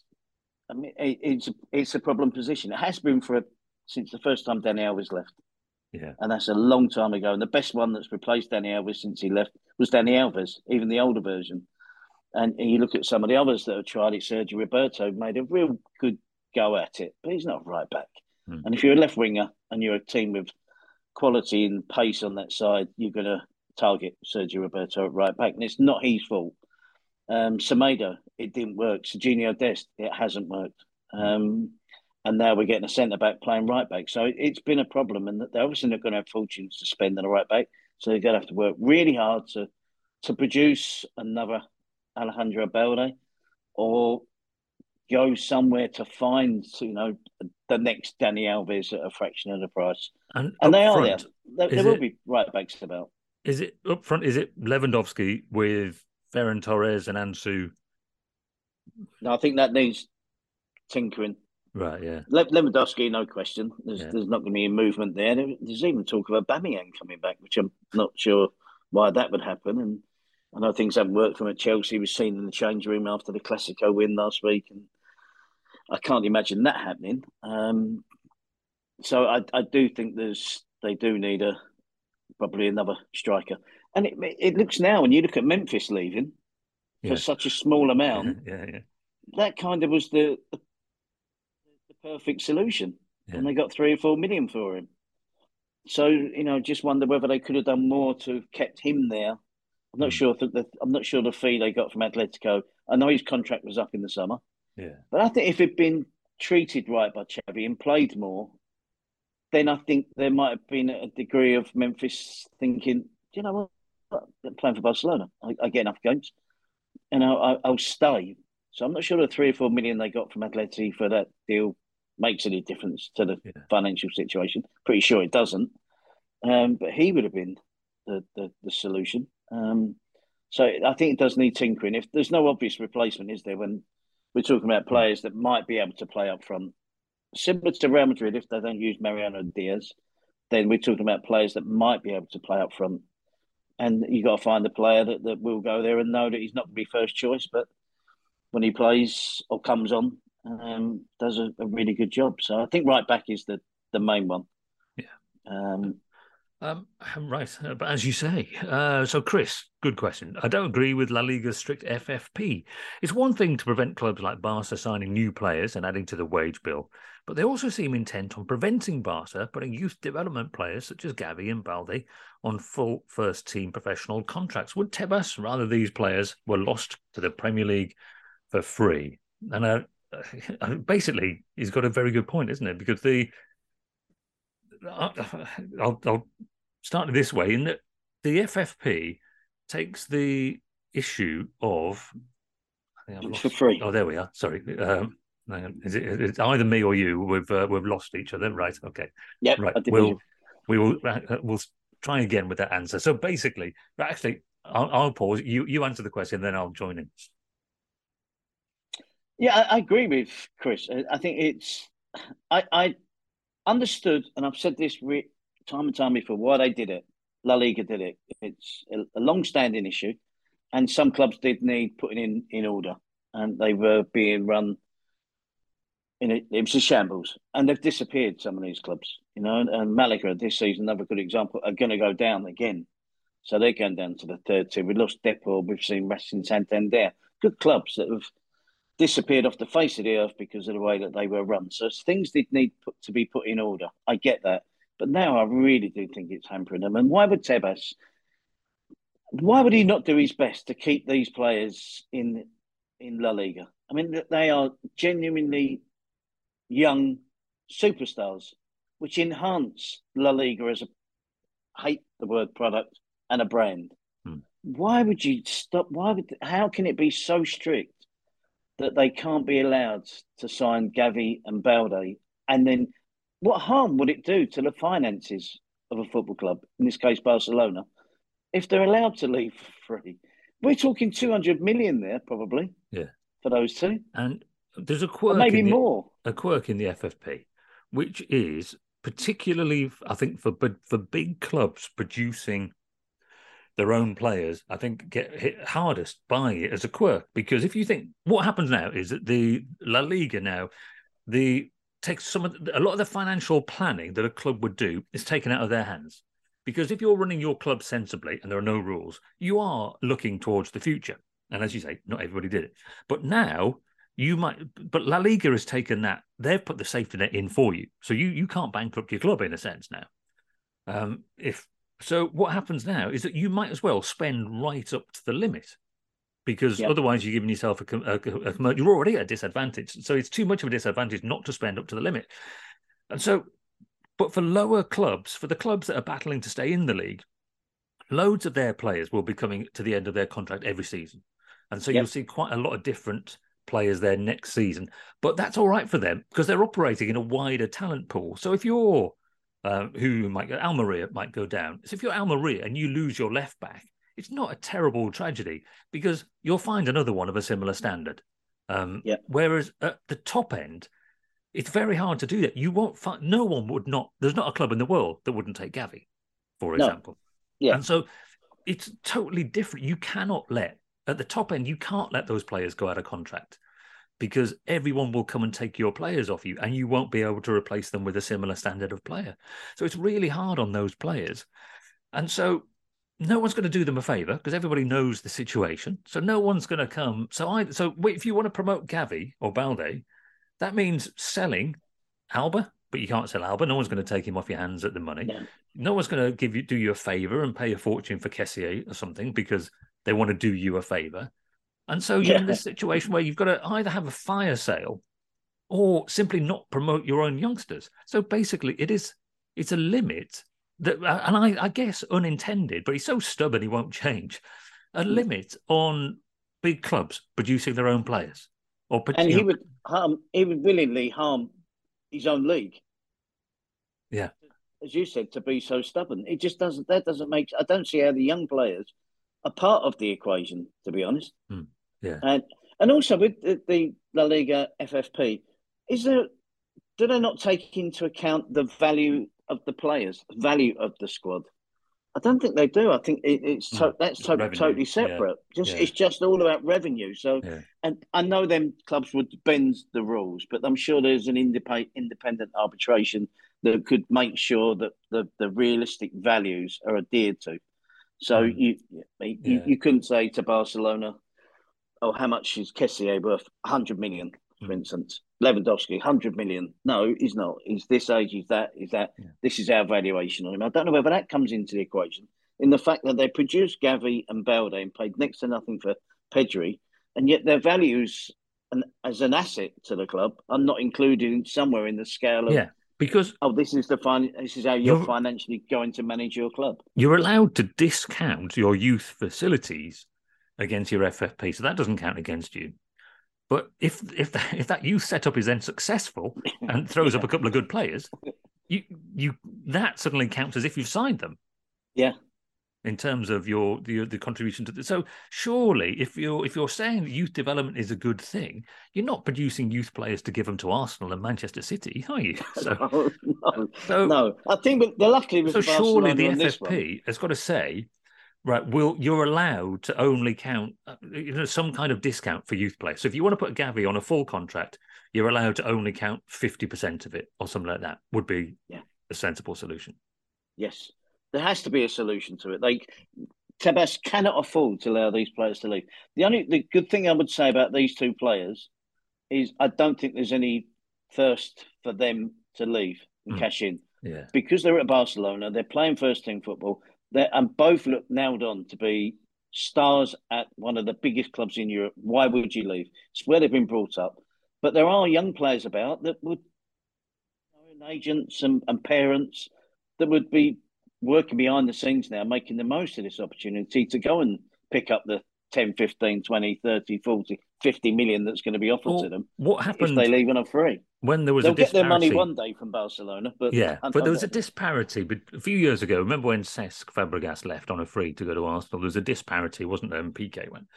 a problem position. It has been since the first time Dani Alves left.
Yeah,
and that's a long time ago. And the best one that's replaced Dani Alves since he left was Dani Alves, even the older version. And you look at some of the others that have tried it. Sergio Roberto made a real good go at it, but he's not right back. And if you're a left winger and you're a team with quality and pace on that side, you're going to target Sergio Roberto at right back. And it's not his fault. Semedo, it didn't work. Serginho Dest, it hasn't worked. And now we're getting a centre back playing right back. So it's been a problem, and they're obviously not going to have fortunes to spend on a right back. So they're going to have to work really hard to produce another Alejandro Balde, or go somewhere to find, the next Dani Alves at a fraction of the price. And they are there. There will be right backs about.
Is it up front? Is it Lewandowski with Ferran Torres and Ansu?
No, I think that needs tinkering.
Right, yeah.
Lewandowski, no question. There's not going to be a movement there. There's even talk of Aubameyang coming back, which I'm not sure why that would happen. And I know things haven't worked for him at Chelsea. He was seen in the change room after the Clasico win last week, and I can't imagine that happening. So I do think they do need probably another striker. And it looks now, when you look at Memphis leaving for such a small amount, that kind of was the perfect solution. And they got 3 or 4 million for him. So, just wonder whether they could have done more to have kept him there. I'm not sure the fee they got from Atletico. I know his contract was up in the summer.
Yeah.
But I think if he'd been treated right by Xavi and played more, then I think there might have been a degree of Memphis thinking, you know what, they're playing for Barcelona. I get enough games, and I'll stay. So I'm not sure the 3 or 4 million they got from Atleti for that deal makes any difference to the financial situation. Pretty sure it doesn't. But he would have been the solution. So I think it does need tinkering. If there's no obvious replacement, is there, when we're talking about players that might be able to play up front? Similar to Real Madrid, if they don't use Mariano Diaz, then we're talking about players that might be able to play up front. And you've got to find a player that will go there and know that he's not going to be first choice, but when he plays or comes on, does a really good job. So I think right back is the main one.
Yeah. Right, but as you say, so Chris, good question. I don't agree with La Liga's strict FFP. It's one thing to prevent clubs like Barca signing new players and adding to the wage bill, but they also seem intent on preventing Barca putting youth development players such as Gavi and Balde on full first-team professional contracts. Would Tebas rather these players were lost to the Premier League for free? And basically, he's got a very good point, isn't it? Because I'll start it this way: in that the FFP takes the issue of
for free.
Oh, there we are. Sorry, it's either me or you. We've lost each other, right? Okay.
Yeah.
Right. We'll try again with that answer. So basically, actually, I'll pause. You answer the question, then I'll join in.
Yeah, I agree with Chris. I think I understood, and I've said this time and time before, why they did it. La Liga did it. It's a long-standing issue, and some clubs did need putting in order, and they were being run it was a shambles, and they've disappeared, some of these clubs, and Malaga this season, another good example, are going to go down again. So they're going down to the third tier. We lost Depor, we've seen Racing Santander, good clubs that have disappeared off the face of the earth because of the way that they were run. So things did need to be put in order. I get that. But now I really do think it's hampering them. And why would he not do his best to keep these players in La Liga? I mean, they are genuinely young superstars, which enhance La Liga as I hate the word product, and a brand. why would you stop? How can it be so strict that they can't be allowed to sign Gavi and Balde? And then what harm would it do to the finances of a football club, in this case, Barcelona, if they're allowed to leave free? We're talking 200 million there, probably,
Yeah.
for those two.
And there's
Or maybe more.
a quirk in the FFP, which is particularly, I think, for big clubs producing their own players, I think get hit hardest by it as a quirk. Because if you think what happens now is that the La Liga now, the takes a lot of the financial planning that a club would do is taken out of their hands. Because if you're running your club sensibly and there are no rules, you are looking towards the future. And as you say, not everybody did it. But now you might, but La Liga has taken that, they've put the safety net in for you. So you can't bankrupt your club in a sense now. If so, what happens now is that you might as well spend right up to the limit, because otherwise you're giving yourself you're already at a disadvantage. So it's too much of a disadvantage not to spend up to the limit. And so, but for lower clubs, for the clubs that are battling to stay in the league, loads of their players will be coming to the end of their contract every season. And so you'll see quite a lot of different players there next season. But that's all right for them because they're operating in a wider talent pool. So if you're who might go, Almeria might go down. So if you're Almeria and you lose your left back, it's not a terrible tragedy because you'll find another one of a similar standard. Whereas at the top end, it's very hard to do that. You won't find, no one would not, there's not a club in the world that wouldn't take Gavi, for example. And so it's totally different. You cannot let, at the top end, you can't let those players go out of contract because everyone will come and take your players off you and you won't be able to replace them with a similar standard of player. So it's really hard on those players. And so no one's going to do them a favor because everybody knows the situation. So no one's going to come. So if you want to promote Gavi or Balde, that means selling Alba, but you can't sell Alba. No one's going to take him off your hands at the money. No one's going to do you a favor and pay a fortune for Kessié or something because they want to do you a favor. And so you're in this situation where you've got to either have a fire sale or simply not promote your own youngsters. So basically it's a limit that, and I guess unintended, but he's so stubborn he won't change, a limit on big clubs producing their own players.
And he would willingly harm his own league.
Yeah.
As you said, to be so stubborn. It just doesn't make, I don't see how the young players are part of the equation, to be honest.
Yeah.
And also with the La Liga FFP, do they not take into account the value of the players, value of the squad? I don't think they do. I think that's totally separate. It's just all about revenue. So, and I know them clubs would bend the rules, but I'm sure there's an independent arbitration that could make sure that the realistic values are adhered to. So you couldn't say to Barcelona, "Oh, how much is Kessié worth? 100 million, for instance. Lewandowski, 100 million. No, he's not. He's this age. He's that. This is our valuation on him. I don't know whether that comes into the equation in the fact that they produced Gavi and Balde and paid next to nothing for Pedri, and yet their values as an asset to the club are not included somewhere in the scale of
because
this is how you're financially going to manage your club.
You're allowed to discount your youth facilities against your FFP, so that doesn't count against you. But if that youth setup is then successful and throws up a couple of good players, you that suddenly counts as if you've signed them.
Yeah.
In terms of the contribution to so surely if you're saying that youth development is a good thing, you're not producing youth players to give them to Arsenal and Manchester City, are you? So,
no. I think they're lucky with
surely the FFP has got to say, right, you're allowed to only count some kind of discount for youth players. So if you want to put Gavi on a full contract, you're allowed to only count 50% of it or something like that. Would be a sensible solution.
Yes. There has to be a solution to it. Tebas cannot afford to allow these players to leave. The good thing I would say about these two players is I don't think there's any thirst for them to leave and cash in.
Yeah.
Because they're at Barcelona, they're playing first team football, and both look nailed on to be stars at one of the biggest clubs in Europe. Why would you leave? It's where they've been brought up. But there are young players about that would, agents and parents that would be working behind the scenes now, making the most of this opportunity to go and pick up the 10, 15, 20, 30, 40, 50 million that's going to be offered to them
what
if they
happened
leave on a free.
when there was a
They'll get their money
disparity?
one day from Barcelona, but
Yeah,
I
but
know
there was a
that.
disparity. But a few years ago, remember when Cesc Fabregas left on a free to go to Arsenal? There was a disparity, wasn't there, when PK went,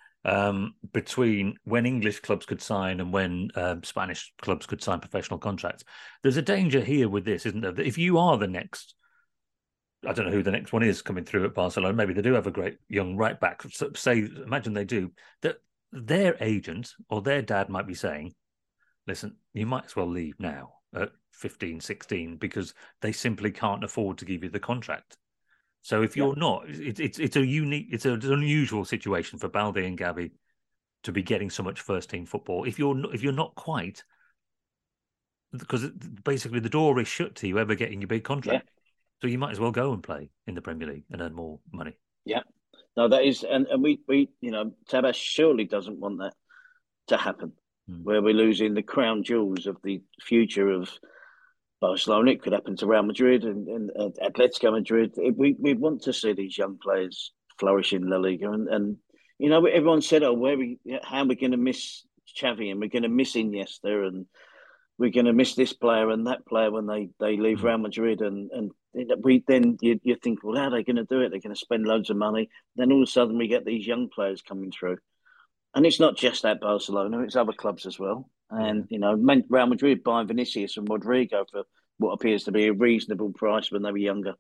between when English clubs could sign and when Spanish clubs could sign professional contracts. There's a danger here with this, isn't there? That if you are the next, I don't know who the next one is coming through at Barcelona, maybe they do have a great young right back. So say, imagine they do, that their agent or their dad might be saying, listen, you might as well leave now at 15, 16, because they simply can't afford to give you the contract. So if you're not, it's a unique, it's an unusual situation for Balde and Gavi to be getting so much first team football. If you're not quite, because basically the door is shut to you ever getting your big contract. Yeah. So you might as well go and play in the Premier League and earn more money.
Yeah, no, that is, and we Tebas surely doesn't want that to happen, where we're losing the crown jewels of the future of Barcelona. It could happen to Real Madrid and Atletico Madrid. We want to see these young players flourish in La Liga, and everyone said, "Oh, how are we going to miss Xavi and we're going to miss Iniesta and we're going to miss this player and that player when they leave Real Madrid." And you think, well, how are they going to do it? They're going to spend loads of money. Then all of a sudden we get these young players coming through, and it's not just at Barcelona; it's other clubs as well. And Real Madrid buying Vinicius and Rodrigo for what appears to be a reasonable price when they were younger.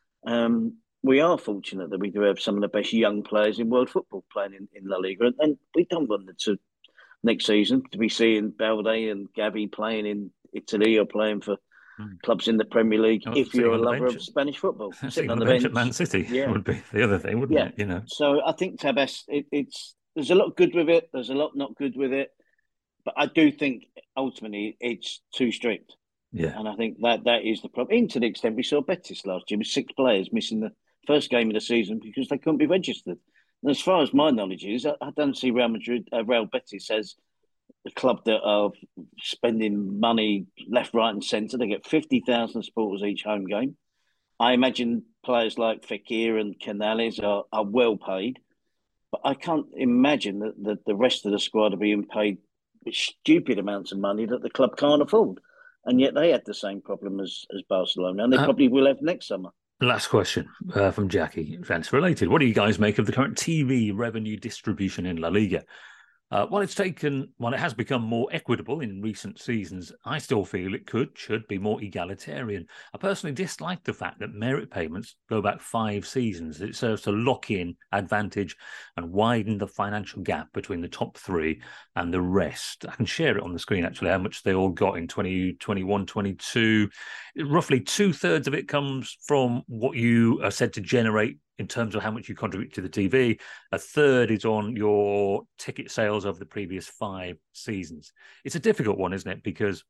We are fortunate that we do have some of the best young players in world football playing in La Liga, and we don't want them to next season to be seeing Balde and Gavi playing in Italy or playing for clubs in the Premier League. If you're a lover of Spanish football,
sitting on the bench at Man City would be the other thing, wouldn't it?
So I think Tebas, there's a lot good with it. There's a lot not good with it. But I do think ultimately it's too strict.
Yeah.
And I think that is the problem. Even to the extent we saw Betis last year with 6 players missing the first game of the season because they couldn't be registered. And as far as my knowledge is, I don't see Real Betis as a club that are spending money left, right, and centre. They get 50,000 supporters each home game. I imagine players like Fekir and Canales are well paid. But I can't imagine that the rest of the squad are being paid stupid amounts of money that the club can't afford. And yet they had the same problem as Barcelona, and they probably will have next summer.
Last question from Jackie, transfer related. What do you guys make of the current TV revenue distribution in La Liga? While it has become more equitable in recent seasons, I still feel it should be more egalitarian. I personally dislike the fact that merit payments go back 5 seasons. It serves to lock in advantage and widen the financial gap between the top 3 and the rest. I can share it on the screen, actually, how much they all got in 2021, 22. Roughly 2/3 of it comes from what you are said to generate in terms of how much you contribute to the TV. 1/3 is on your ticket sales over the previous 5 seasons. It's a difficult one, isn't it? Because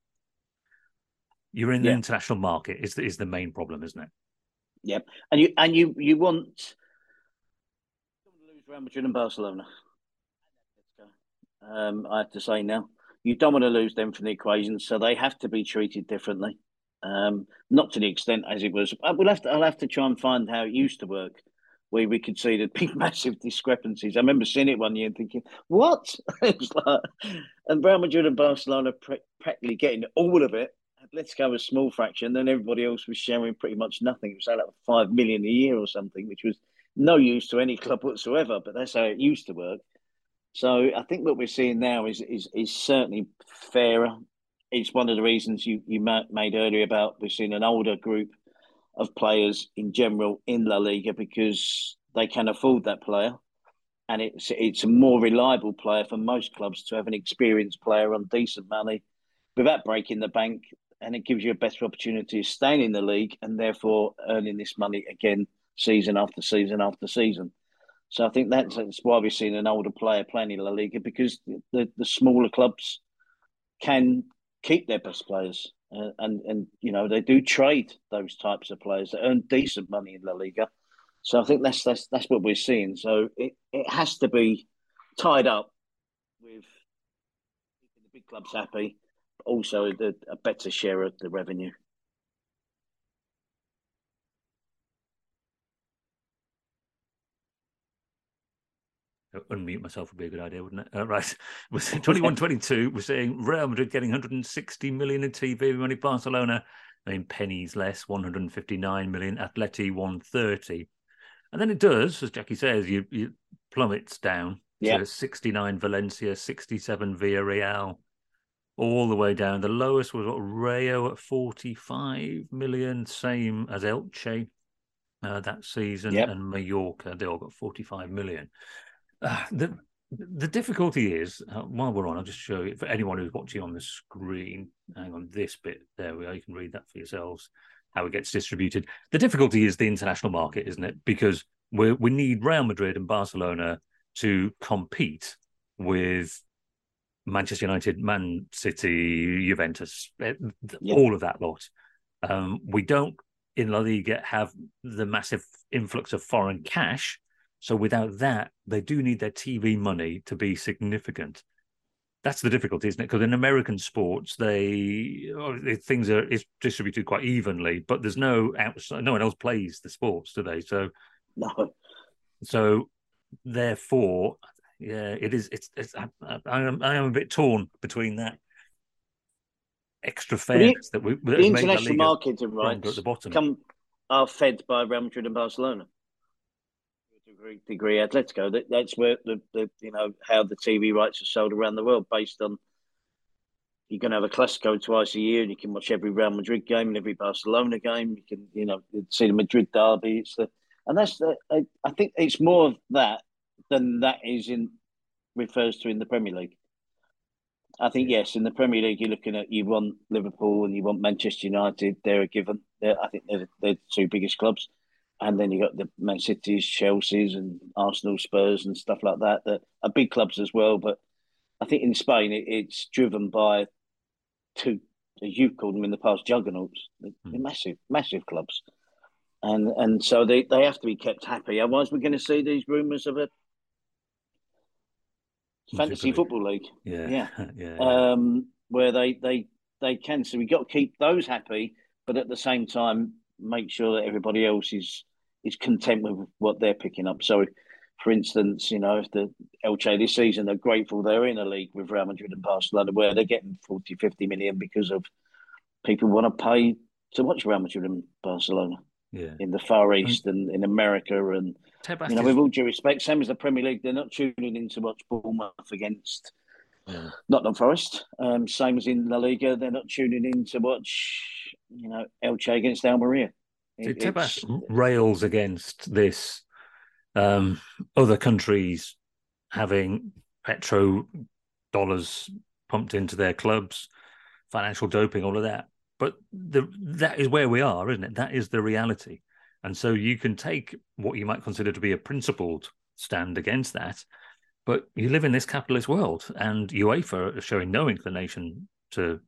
you're in the international market is the main problem, isn't it?
Yep. And you want to lose Real Madrid and Barcelona. I have to say now, you don't want to lose them from the equation, so they have to be treated differently. Not to the extent as it was. I'll have to try and find how it used to work, where we could see the big, massive discrepancies. I remember seeing it one year and thinking, what? It was like, and Real Madrid and Barcelona practically getting all of it. Let's go a small fraction. Then everybody else was sharing pretty much nothing. It was like 5 million a year or something, which was no use to any club whatsoever. But that's how it used to work. So I think what we're seeing now is certainly fairer. It's one of the reasons you made earlier about we're seeing an older group of players in general in La Liga because they can afford that player, and it's a more reliable player for most clubs to have an experienced player on decent money without breaking the bank, and it gives you a better opportunity of staying in the league and therefore earning this money again season after season after season. So I think that's why we're seeing an older player playing in La Liga, because the smaller clubs can keep their best players. And they do trade those types of players that earn decent money in La Liga. So I think that's what we're seeing. So it has to be tied up with keeping the big clubs happy, but also a better share of the revenue.
Unmute myself would be a good idea, wouldn't it? Right. We're saying 21-22. We're saying Real Madrid getting 160 million in TV money. Barcelona, I mean, pennies less, 159 million. Atleti, 130. And then it does, as Jackie says, you plummets down to 69 Valencia, 67 Villarreal, all the way down. The lowest was Rayo at 45 million, same as Elche that season, and Mallorca, they all got 45 million. The difficulty is, while we're on, I'll just show you, for anyone who's watching on the screen, hang on, this bit, there we are, you can read that for yourselves, how it gets distributed. The difficulty is the international market, isn't it? Because we need Real Madrid and Barcelona to compete with Manchester United, Man City, Juventus, all of that lot. We don't, in La Liga, have the massive influx of foreign cash. So without that, they do need their TV money to be significant. That's the difficulty, isn't it? Because in American sports, things are distributed quite evenly, but there's no one else plays the sports, do they? So
no.
So therefore, yeah, it is. I am a bit torn between that extra fairness that
the international marketing rights at the bottom are fed by Real Madrid and Barcelona. To a great degree, Atletico. That's where the how the TV rights are sold around the world, based on you're going to have a Clasico twice a year, and you can watch every Real Madrid game and every Barcelona game. You can see the Madrid derby. I think it's more of that than that refers to in the Premier League. I think, yes, in the Premier League, you're looking at, you want Liverpool and you want Manchester United. They're a given. I think they're the two biggest clubs. And then you got the Man Cities, Chelsea's and Arsenal, Spurs and stuff like that are big clubs as well. But I think in Spain, it's driven by two, as you've called them in the past, juggernauts. They're massive, massive clubs. And so they have to be kept happy. Otherwise, we're going to see these rumours of a fantasy football league.
Yeah.
Where they can. So we've got to keep those happy, but at the same time, make sure that everybody else is content with what they're picking up. So, for instance, if the Elche this season, they're grateful they're in a league with Real Madrid and Barcelona, where they're getting 40, 50 million because of people want to pay to watch Real Madrid and Barcelona.
Yeah.
In the Far East and in America, and with all due respect, same as the Premier League, they're not tuning in to watch Bournemouth against Nottingham Forest. Same as in La Liga, they're not tuning in to watch Elche against Almeria.
Tebas rails against this other countries having petro dollars pumped into their clubs, financial doping, all of that. But that is where we are, isn't it? That is the reality. And so you can take what you might consider to be a principled stand against that, but you live in this capitalist world, and UEFA are showing no inclination to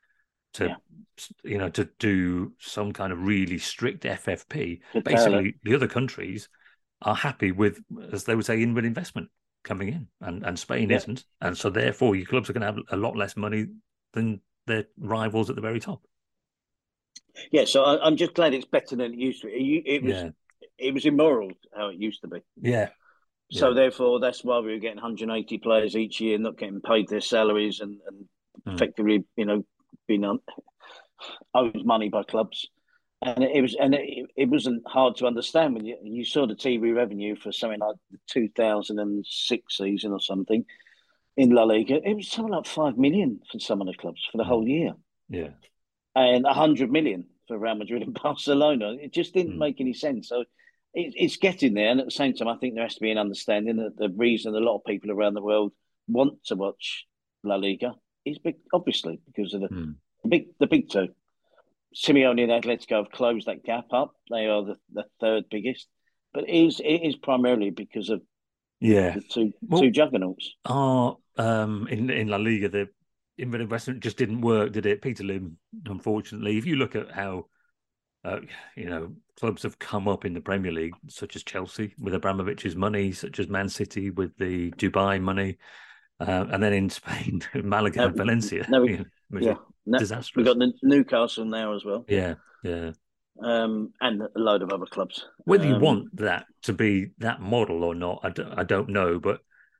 do some kind of really strict FFP. Basically, the other countries are happy with, as they would say, inward investment coming in, and Spain isn't. And so therefore your clubs are going to have a lot less money than their rivals at the very top.
Yeah, so I'm just glad it's better than it used to be. It was immoral how it used to be.
Yeah.
So therefore, that's why we were getting 180 players each year, not getting paid their salaries, and effectively, being owed money by clubs. And it wasn't hard to understand when you saw the TV revenue for something like the 2006 season or something in La Liga. It was something like 5 million for some of the clubs for the whole year.
Yeah.
And 100 million for Real Madrid and Barcelona. It just didn't make any sense. So it's getting there. And at the same time, I think there has to be an understanding that the reason a lot of people around the world want to watch La Liga is obviously because of the big two. Simeone and Atletico have closed that gap up. They are the third biggest. But it is primarily because of the two juggernauts.
In La Liga, the inward investment just didn't work, did it? Peter Lim, unfortunately. If you look at how clubs have come up in the Premier League, such as Chelsea with Abramovich's money, such as Man City with the Dubai money, and then in Spain, Malaga and Valencia. Disastrous.
We've got the Newcastle now as well.
Yeah.
And a load of other clubs.
Whether you want that to be that model or not, I don't know, but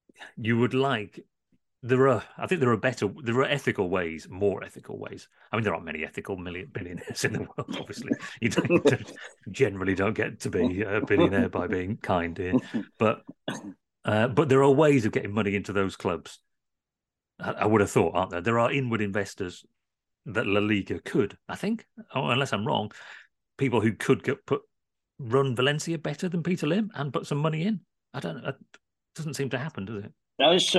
you would like. I think there are ethical ways, more ethical ways. I mean, there aren't many ethical billionaires in the world. Obviously, you generally don't get to be a billionaire by being kind here, but there are ways of getting money into those clubs. I would have thought, aren't there? There are inward investors that La Liga could, I think, unless I'm wrong, people who could run Valencia better than Peter Lim and put some money in. I don't know. It doesn't seem to happen, does it?
There's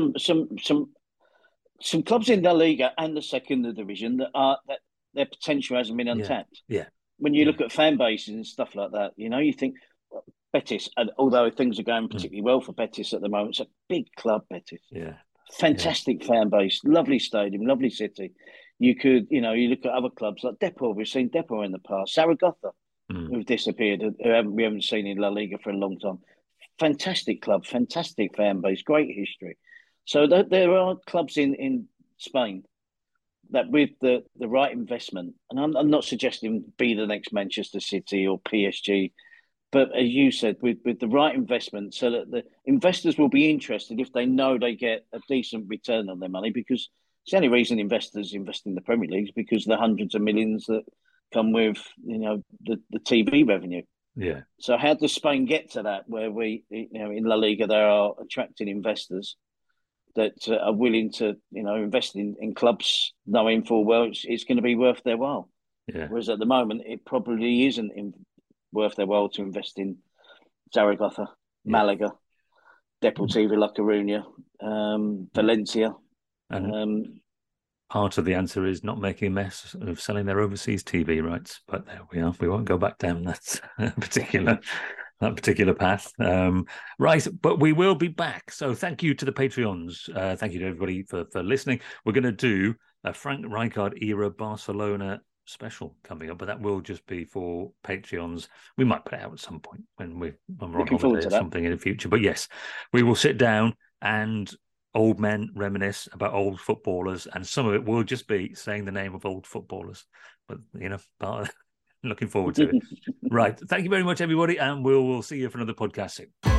some clubs in La Liga and the second division that their potential hasn't been untapped.
Yeah.
When you look at fan bases and stuff like that, you think Betis, and although things are going particularly well for Betis at the moment, it's a big club, Betis.
Yeah.
Fantastic fan base, lovely stadium, lovely city. You could, you look at other clubs like Depor. We've seen Depor in the past. Zaragoza, who've disappeared, we haven't seen in La Liga for a long time. Fantastic club, fantastic fan base, great history. So there are clubs in Spain that with the right investment, and I'm not suggesting be the next Manchester City or PSG, but as you said, with the right investment, so that the investors will be interested if they know they get a decent return on their money, because it's the only reason investors invest in the Premier League is because of the hundreds of millions that come with the TV revenue.
Yeah.
So how does Spain get to that, where we, in La Liga, they are attracting investors that are willing to, invest in clubs knowing full well it's going to be worth their while.
Yeah.
Whereas at the moment, it probably isn't worth their while to invest in Zaragoza, Malaga, Deportivo La Coruña, Valencia.
And part of the answer is not making a mess of selling their overseas TV rights. But there we are. We won't go back down that particular path. Right, but we will be back. So thank you to the Patreons. Thank you to everybody for listening. We're going to do a Frank Rijkaard era Barcelona special coming up, but that will just be for Patreons. We might put it out at some point when we're on holiday or something in the future. But yes, we will sit down and old men reminisce about old footballers, and some of it will just be saying the name of old footballers. But looking forward to it. Right. Thank you very much, everybody, and we'll see you for another podcast soon.